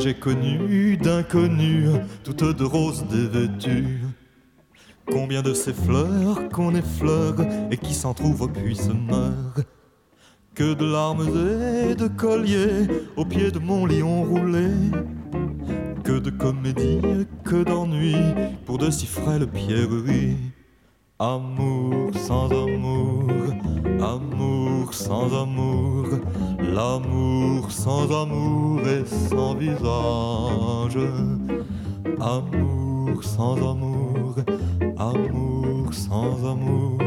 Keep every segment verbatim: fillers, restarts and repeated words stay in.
j'ai connu d'inconnus, toutes de roses dévêtues. Combien de ces fleurs qu'on effleure et qui s'en trouvent puis se meurent. Que de larmes et de colliers au pied de mon lion roulé. Que de comédie, que d'ennui pour de si frêles pierreries. Amour sans amour, amour sans amour, l'amour sans amour et sans visage. Amour sans amour, amour sans amour,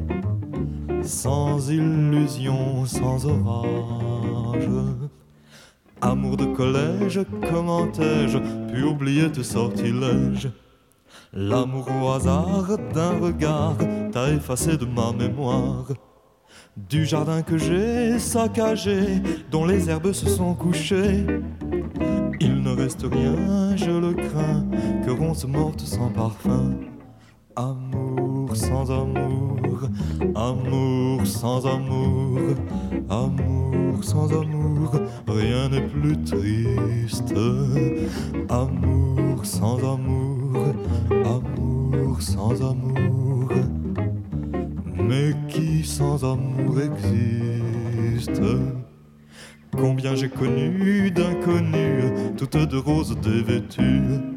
sans illusion, sans orage. Amour de collège, comment ai-je pu oublier tes sortilèges? L'amour au hasard d'un regard t'a effacé de ma mémoire. Du jardin que j'ai saccagé, dont les herbes se sont couchées, il ne reste rien, je le crains, que ronce morte sans parfum. Amour sans amour, amour sans amour, amour sans amour, rien n'est plus triste. Amour sans amour, amour sans amour, mais qui sans amour existe? Combien j'ai connu d'inconnus, toutes de roses dévêtues.